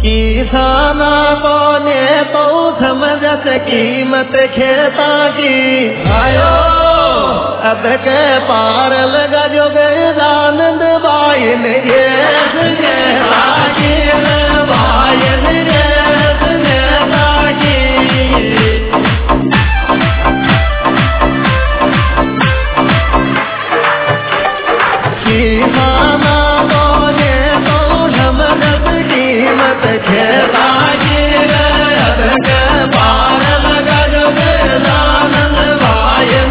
किसाना को ने तो समझत कीमत खेता की आयो अब के पार लगा जो गजानंद बाइन ये बाइन किसाना को ने तो समझत कीमत खेता की अब के पार लगा जो गजानंद बाइन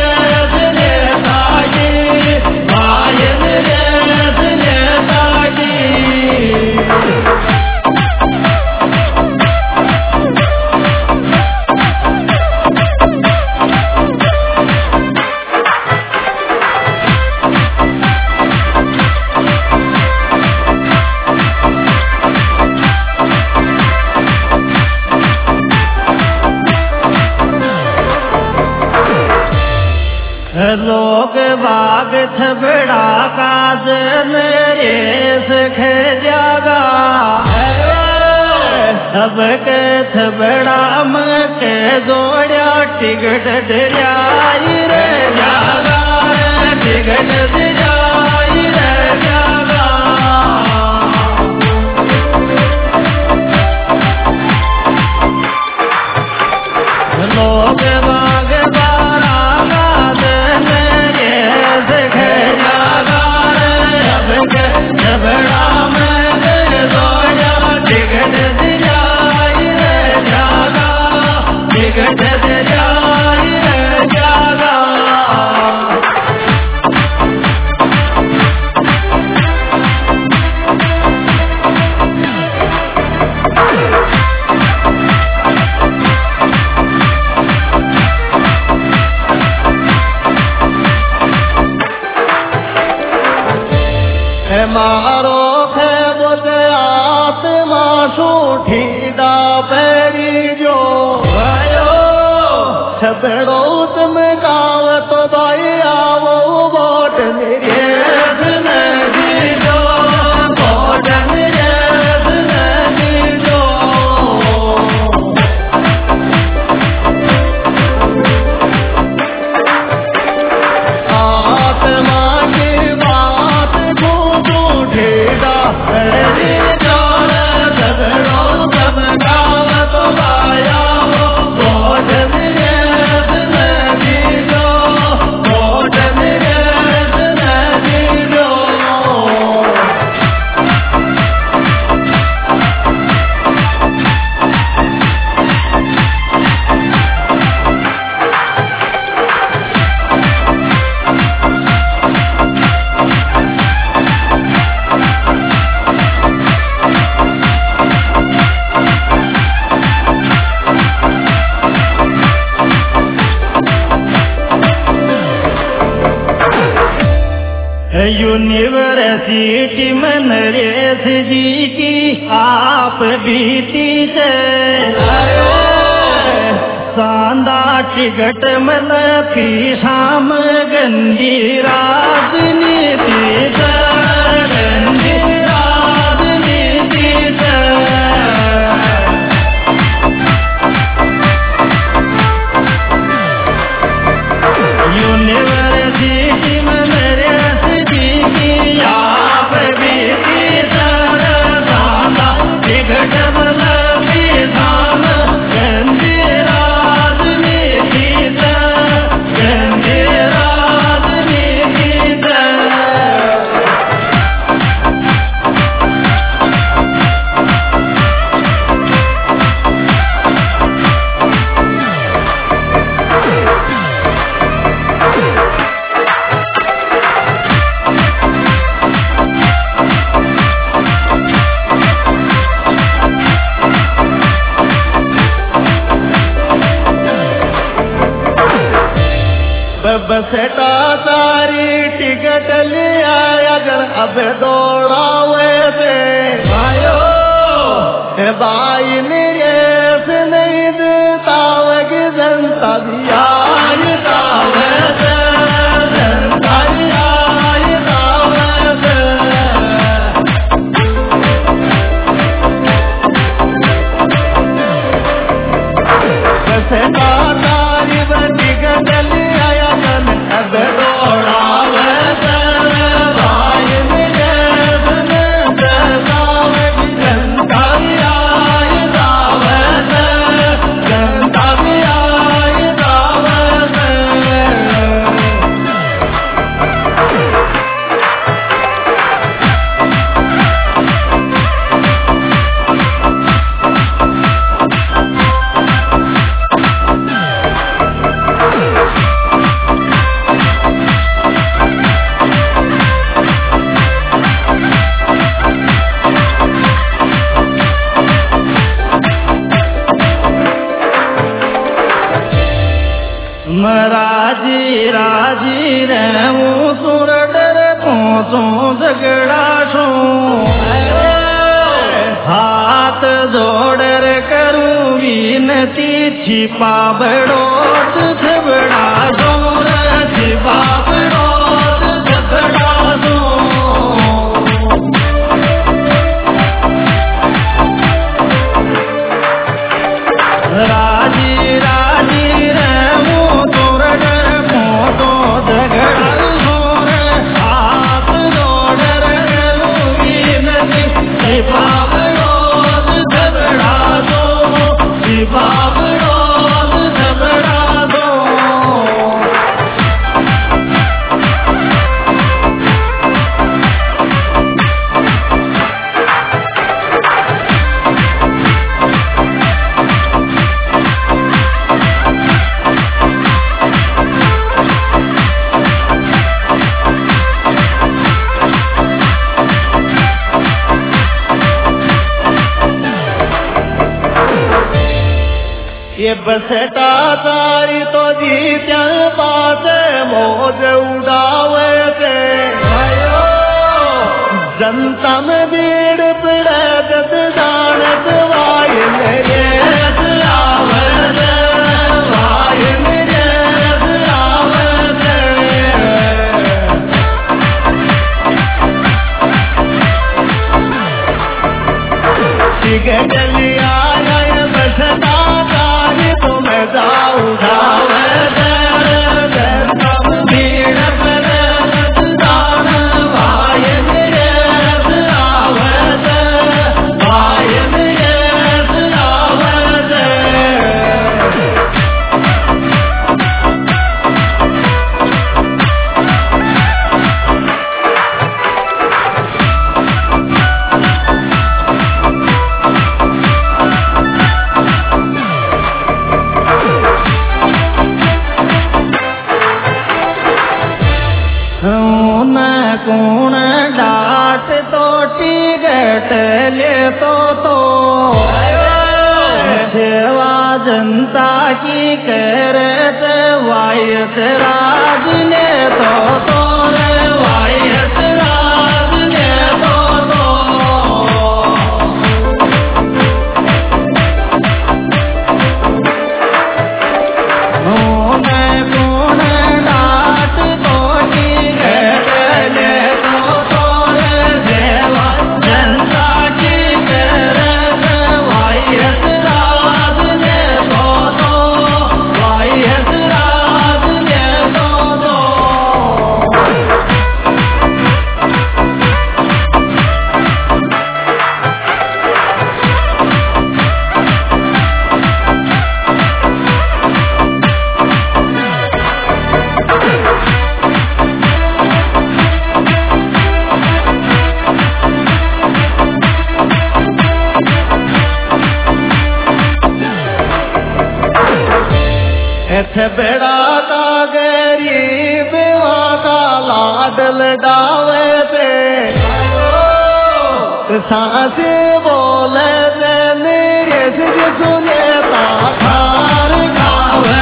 लोग बाग थबड़ा काज मेरे सखे जागा अब के थबड़ा मके जोड़ा टिकट दिलाई रे जागा टिकट दिलाई रे जागा लोग बाग बारा मारो है बुध आत्मा सूठी दा पैरी जो आयो छबड़ो तुम गाव तो भाई आवो वोट मेरे नदी जो वोट मेरे नदी जो आत्मा की बात ढेड़ा रे जोर झगड़ो सब गाव तो आया वोट मेरे नदी जो वोट मेरे नदी जो यूनिवर्सिटी में नरेश जी की आप बीती से सांदा टिकट मन पीछाम गंदी राजनीति से गंदी राजनीति से यूनिवर्सिटी में आप बीती सारा टिकट बदली धाम गंदी राजनीति गंदी राजनीति बसटा सारी टिकट लिया अगर अब दौड़ावे थे आयो भाई मेरे से नहीं देता वगी जनता भी आई दावे से जनता भी आई दावे से विनती छिपा बड़ोत झबड़ा जोर छिपा बड़ोत झबड़ा दो राजी राजी रे मोर मोदो झगड़ा जोर हाथ जोड़ रे विनती छिपा बड़ोत झबड़ा दो छिपा बड़ोत झबड़ा दो ये बसटा तारी तो जीत्या पास मौज उड़ावे से जनता में भीड़ पड़े जत जानत वाय मेरे आवत वाय मेरे आवत ठीक है चलिया बसटा कौन डाट तो टिकट ले तो सेवा जनता की करत वायस राज ने तो वायस राज ने तो कौन डाट तो टिकट बेड़ा का गरीब का लाडल डावे पे सांस बोले मेरे से सुने तार गावे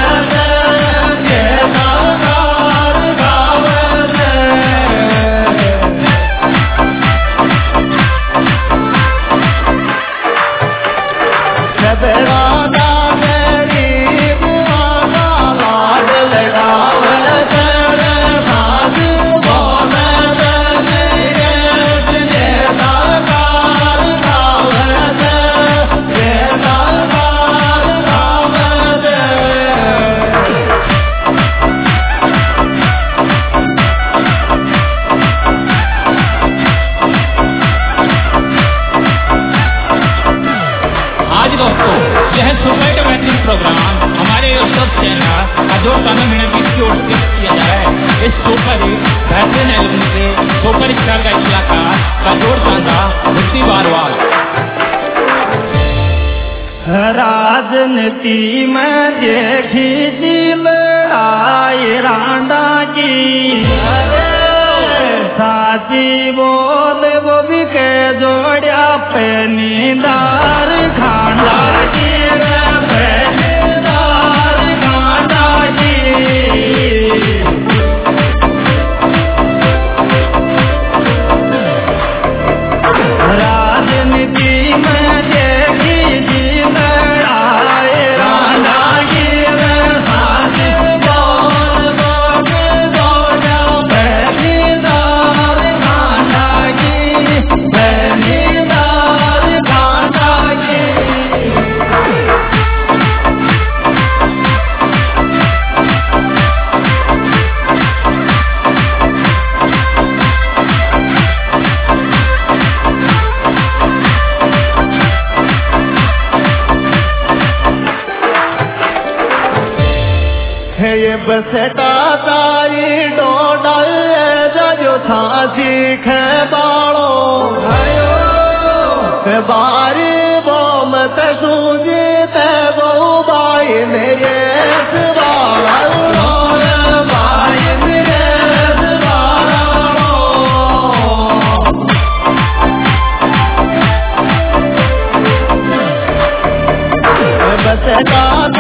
बेड़ा प्रोग्राम हमारे यूट्यूब चैनल अजोर काना मिनट की ओर से किया जाए। इस शो पर बेहतरीन एल्बम से सुपर स्टार का कलाकार कजोर कांदा भक्ति बारवाल। राजनीति में देखी थी लड़ाई रांडा की साची बोल वो भी के जोड़िया पे नींदार खांडा की राजनीति में देखी थी लड़ाई बसटा ताई डोडल जो छासी खे बाड़ो भयो बारी बोम ते सूजी ते बहु बाई मेरे बसटा